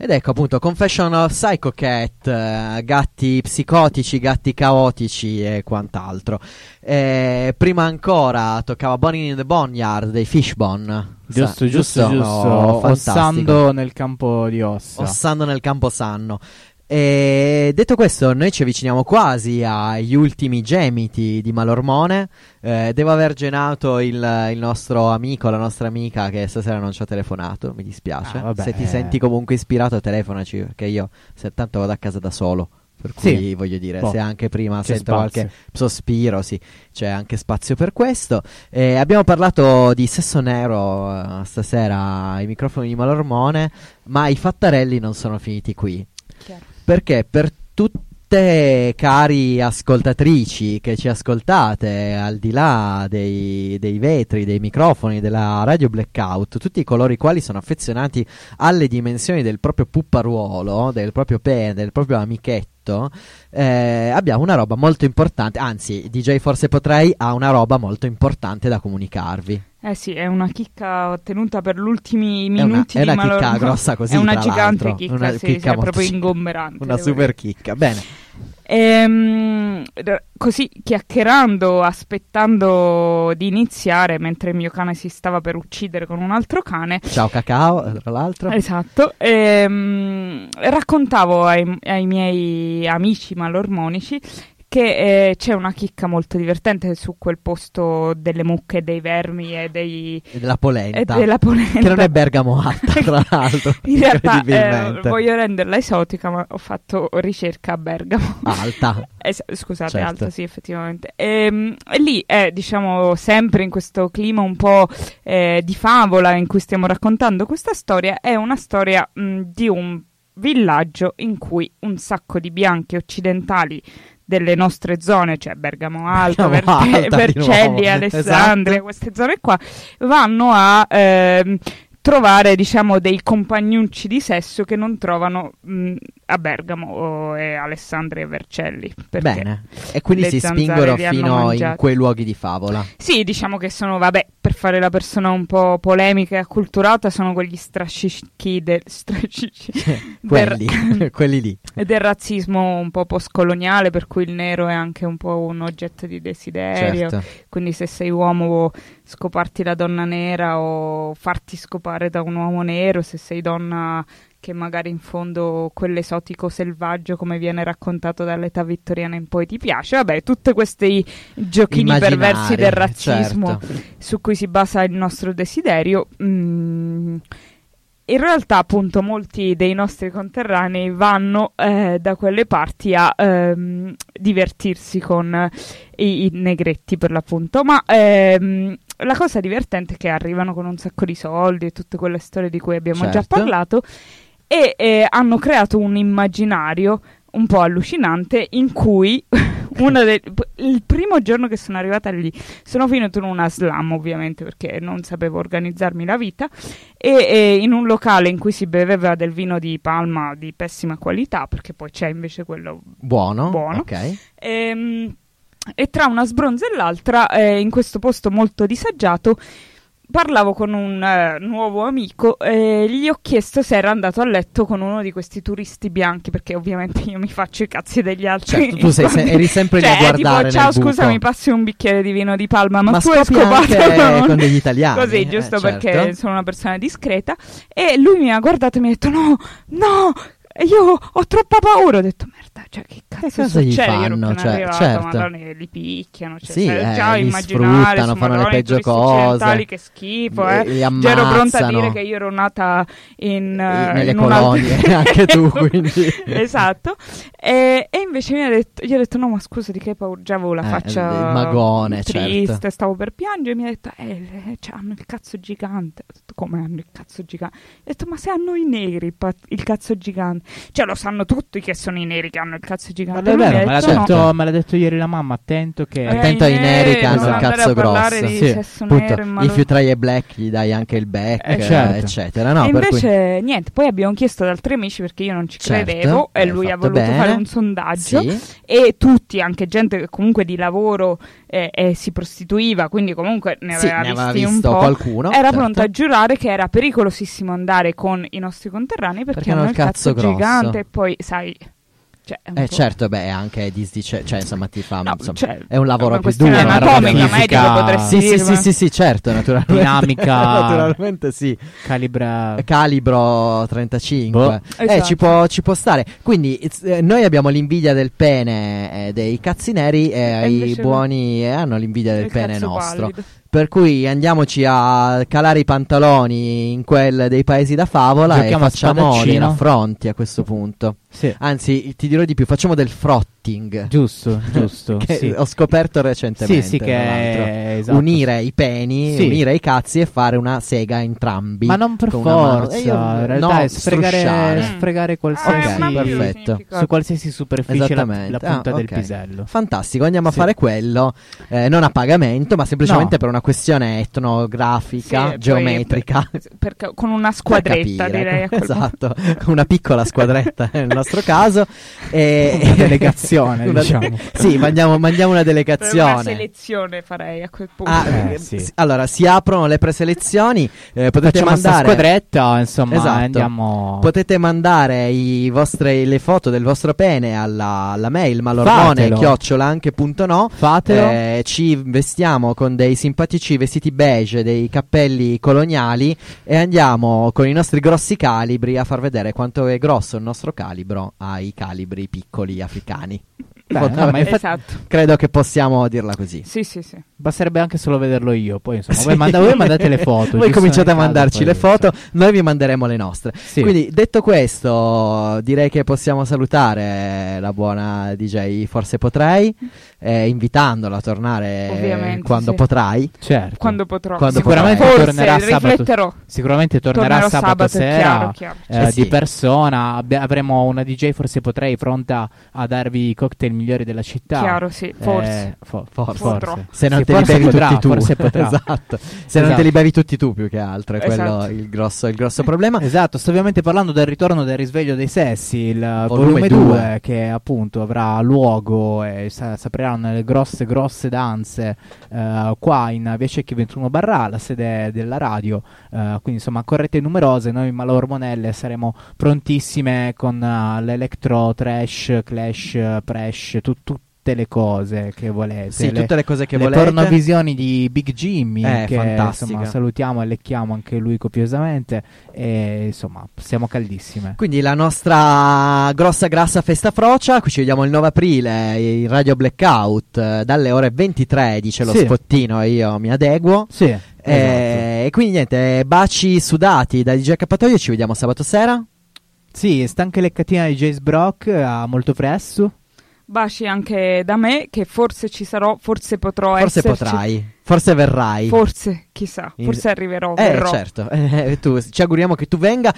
Ed ecco appunto Confession of Psycho Cat, gatti psicotici, gatti caotici e quant'altro. Prima ancora toccava Bonnie in the Boneyard dei Fishbone. Giusto. Oh, Ossando nel campo di ossa. Ossando nel campo sanno. E detto questo, noi ci avviciniamo quasi agli ultimi gemiti di Malormone. Devo aver genato il nostro amico, la nostra amica che stasera non ci ha telefonato, mi dispiace. Se ti senti comunque ispirato, telefonaci, perché io tanto vado a casa da solo. Per cui voglio dire, se anche prima sento qualche sospiro, sì, c'è anche spazio per questo. Abbiamo parlato di sesso nero stasera ai microfoni di Malormone, ma i fattarelli non sono finiti qui. Chiaro. Perché per tutte cari ascoltatrici che ci ascoltate al di là dei vetri, dei microfoni, della radio Blackout, tutti coloro i quali sono affezionati alle dimensioni del proprio pupparuolo, del proprio pene, del proprio amichetto, abbiamo una roba molto importante, anzi DJ Forse Potrei ha una roba molto importante da comunicarvi. Sì, è una chicca ottenuta per gli ultimi minuti. È una chicca grossa così, è una tra gigante l'altro. chicca, Una chicca è proprio ingomberante. Una super chicca, bene. Così chiacchierando, aspettando di iniziare, mentre il mio cane si stava per uccidere con un altro cane. Ciao Cacao, tra l'altro. Esatto. Raccontavo ai miei amici malormonici che c'è una chicca molto divertente su quel posto delle mucche, dei vermi e della polenta. Che non è Bergamo Alta, tra l'altro. In realtà voglio renderla esotica, ma ho fatto ricerca a Bergamo. Alta. Scusate, certo. Alta, sì, effettivamente. E lì è, diciamo, sempre in questo clima un po' di favola in cui stiamo raccontando questa storia. È una storia di un villaggio in cui un sacco di bianchi occidentali delle nostre zone, cioè Bergamo Alto, Vercelli, Alessandria, esatto. Queste zone qua vanno a trovare, diciamo, dei compagnucci di sesso che non trovano a Bergamo e Alessandria e Vercelli. Bene, e quindi si spingono fino in quei luoghi di favola. Sì, diciamo che sono, vabbè, per fare la persona un po' polemica e acculturata, sono quegli strascichi quelli lì. Del razzismo un po' postcoloniale, per cui il nero è anche un po' un oggetto di desiderio. Certo. Quindi se sei uomo scoparti la donna nera o farti scopare da un uomo nero, se sei donna che magari in fondo quell'esotico selvaggio come viene raccontato dall'età vittoriana in poi ti piace. Vabbè, tutti questi giochini perversi del razzismo, certo, su cui si basa il nostro desiderio. In realtà appunto molti dei nostri conterranei vanno da quelle parti a divertirsi con i negretti, per l'appunto, ma la cosa divertente è che arrivano con un sacco di soldi e tutte quelle storie di cui abbiamo già parlato, e hanno creato un immaginario un po' allucinante in cui il primo giorno che sono arrivata lì sono finita in una slum, ovviamente, perché non sapevo organizzarmi la vita, e in un locale in cui si beveva del vino di Palma di pessima qualità, perché poi c'è invece quello buono. Ok. E tra una sbronza e l'altra, in questo posto molto disagiato, parlavo con un nuovo amico e gli ho chiesto se era andato a letto con uno di questi turisti bianchi, perché ovviamente io mi faccio i cazzi degli altri. Certo, tu eri sempre lì a guardare tipo, ciao, nel buco. scusa, mi passi un bicchiere di vino di Palma, ma tu hai scopi scopato anche con degli italiani. Così, giusto, certo, perché sono una persona discreta. E lui mi ha guardato e mi ha detto no, io ho troppa paura. Ho detto merda, cioè che cazzo succede? Io ero appena arrivata, certo. Madonna, li picchiano, cioè, sì, già li immaginare, sfruttano, fanno le peggio cose, che schifo, li ammazzano. Già ero pronta a dire che io ero nata nelle colonie, anche tu, quindi. Esatto. E invece gli ho detto no, ma scusa, di che paura? Già avevo la faccia magone, triste, certo. Stavo per piangere. Mi ha detto cioè, hanno il cazzo gigante. Ho detto come hanno il cazzo gigante? Ho detto ma se hanno i neri il cazzo gigante? Cioè lo sanno tutti che sono i neri che hanno il cazzo Ma gigante. è Lui vero, mi ha me detto no. l'ha detto ieri la mamma, attento che... Attento ai neri che hanno il andare cazzo a parlare grosso. di Sì, sesso Appunto, nero in Malormone. if you try a black gli dai anche il back, certo. eccetera. No, E per cui- invece niente, poi abbiamo chiesto ad altri amici perché io non ci Certo, credevo e hai lui ha fatto voluto bene. fare un sondaggio Sì. e tutti, anche gente che comunque di lavoro si prostituiva, quindi comunque ne Sì, aveva ne aveva visti un visto po', qualcuno, era certo. pronto a giurare che era pericolosissimo andare con i nostri conterranei perché hanno il cazzo grosso. gigante e poi sai... Cioè, è un po'- Certo, beh, anche disdice, cioè insomma ti fa, No, insomma, cioè, è un lavoro una più questione duro, anatomica, fisica. medico potresti Sì, dire, ma- sì, certo, naturalmente. Dinamica. Naturalmente sì. Calibra... Calibro 35. Boh. Esatto. Ci può stare. Quindi noi abbiamo l'invidia del pene dei cazzi neri e i invece buoni hanno l'invidia del il pene cazzo nostro. pallido. Per cui andiamoci a calare i pantaloni in quel dei paesi da favola Giochiamo e a facciamo dei spadaccino. raffronti a questo punto. Sì, Anzi, ti dirò di più, facciamo del frotting. giusto, giusto. Che sì. ho scoperto recentemente. Sì, che tra l'altro. è... esatto. Unire i peni, Sì. unire i cazzi e fare una sega entrambi. Ma non per con una mano. forza, E io- in realtà no, è sfregare strusciare. qualsiasi... Ok, perfetto. Su qualsiasi superficie la Esattamente. punta del ok. pisello. Fantastico, andiamo Sì. a fare quello, non a pagamento, ma semplicemente No. per una questione etnografica, Sì, geometrica. Perché con una Per squadretta capire, direi a quel punto. esatto, una piccola squadretta nel nostro caso. Una delegazione, diciamo. Sì, mandiamo una Per una delegazione. selezione farei a quel punto. Sì. Allora, si aprono le preselezioni, potete Facciamo sta mandare... squadretta, insomma, Esatto. andiamo... Potete mandare le foto del vostro pene alla mail Fatelo. malormone@anche.no. Fatelo. Ci vestiamo con dei simpatici vestiti beige, dei cappelli coloniali e andiamo con i nostri grossi calibri a far vedere quanto è grosso il nostro calibro ai calibri piccoli africani. Beh, no, ma infatti Esatto. Credo che possiamo dirla così. Sì. basterebbe anche solo vederlo io. Poi, insomma, Sì. voi mandate le foto. Voi giusto cominciate a nel caso, mandarci poi, le foto, noi vi manderemo le nostre. Sì. Quindi, detto questo, direi che possiamo salutare la buona DJ Forse Potrei, invitandola a tornare Ovviamente, quando sì. potrai. Certo. Quando potrò. Quando Sicuramente potrai. tornerà Forse sabato. rifletterò. Sicuramente tornerà sabato sera. chiaro. Sì. Di persona. Avremo una DJ Forse Potrei pronta a darvi i cocktail migliori della città. Chiaro, sì, forse. Forse. Se non Sì, te li forse bevi potrà, tutti tu. forse potrà. Esatto. Se non Esatto. te li bevi tutti tu, più che altro, è quello Esatto. il grosso problema. Esatto, sto ovviamente parlando del ritorno del Risveglio dei Sessi, il Volume volume 2, 2, che appunto avrà luogo e s'apriranno le grosse danze qua in Via Cecchi 21 Barra, la sede della radio, quindi insomma correte numerose, noi Malormonelle saremo prontissime con l'electro trash, clash, presh, tutte le cose che volete. Sì, tutte le cose che le volete. pornovisioni di Big Jimmy, che fantastica. insomma salutiamo e lecchiamo anche lui copiosamente, e insomma siamo caldissime. Quindi la nostra grossa grassa festa frocia, qui ci vediamo il 9 aprile in Radio Blackout dalle ore 23, dice lo Sì. spottino e io mi adeguo. Sì, esatto. E quindi niente, baci sudati da DJ Accappatoio, ci vediamo sabato sera. Sì, sta anche leccatina di Jace Brock a molto presto. Baci anche da me, che forse ci sarò, forse potrò Forse esserci. potrai, forse verrai. Forse, chissà, forse arriverò, verrò. Certo, ci auguriamo che tu venga,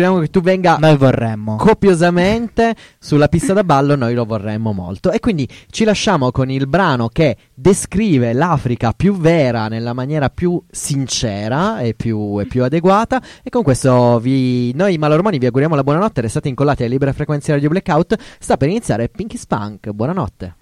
Noi vorremmo. copiosamente sulla pista da ballo, noi lo vorremmo molto. E quindi ci lasciamo con il brano che descrive l'Africa più vera nella maniera più sincera e più adeguata. E con questo noi Malormoni vi auguriamo la buonanotte, restate incollati alle libere frequenze Radio Blackout. Sta per iniziare Pinky Spunk, buonanotte.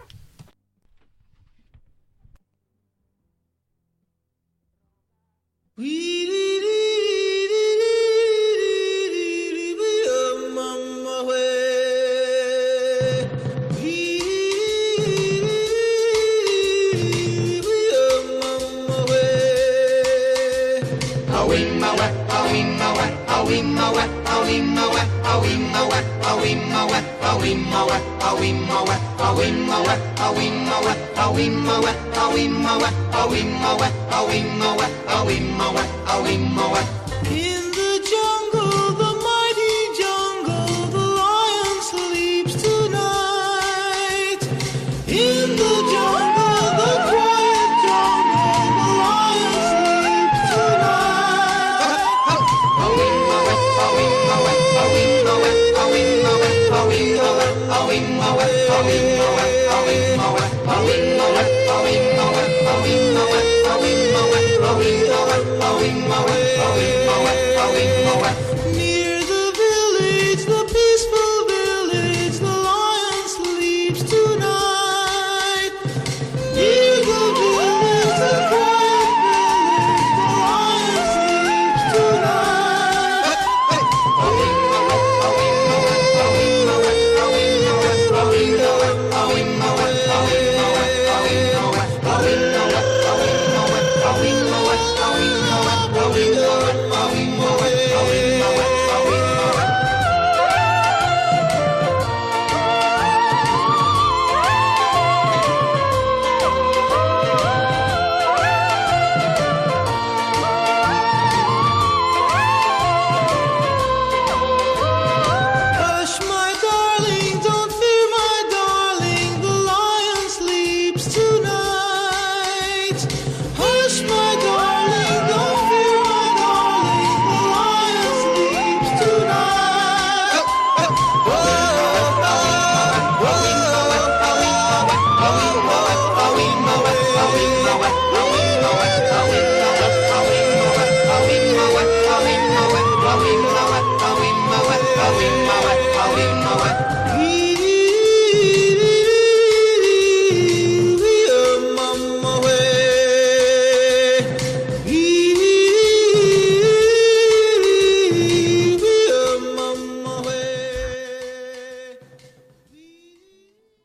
In the jungle, the mighty jungle, the lion sleeps tonight. In the jungle, the quiet jungle, the lion sleeps tonight. Hallelujah.